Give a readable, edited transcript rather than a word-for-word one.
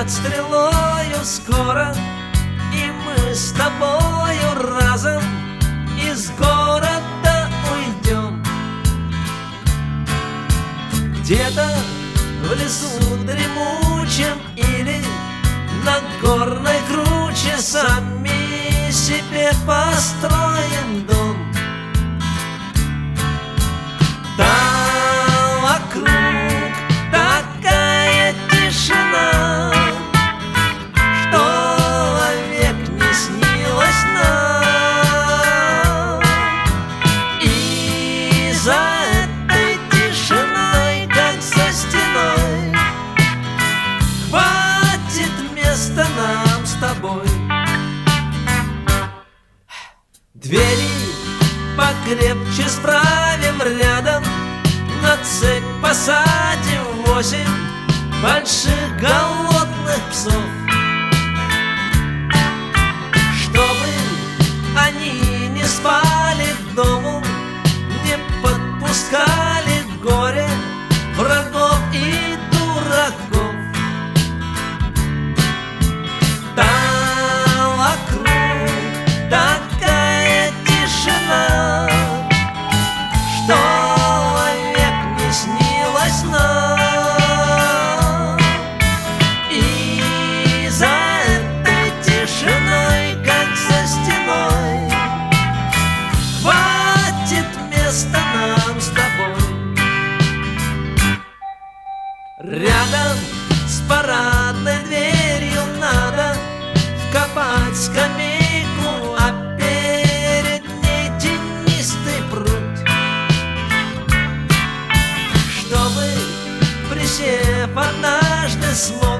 над стрелою скоро, и мы с тобою разом из города уйдем. Где-то в лесу дремучем или на горной круче сами себе построим дом. Там вокруг такая тишина, что вовек не снилась нам. И за этой тишиной, как за стеной, хватит места нам с тобой. Двери покрепче справим рядом, на цепь посадим 8 больших голодных псов, чтобы они не спали к дому, не подпускали к горе врагов и дураков. Там вокруг такая тишина, что вовек не снилась нам. И за этой тишиной, как за стеной, хватит места нам с тобой. Рядом с парадной дверью надо вкопать скамейку, а перед ней тенистый пруд, чтобы, присев однажды, смог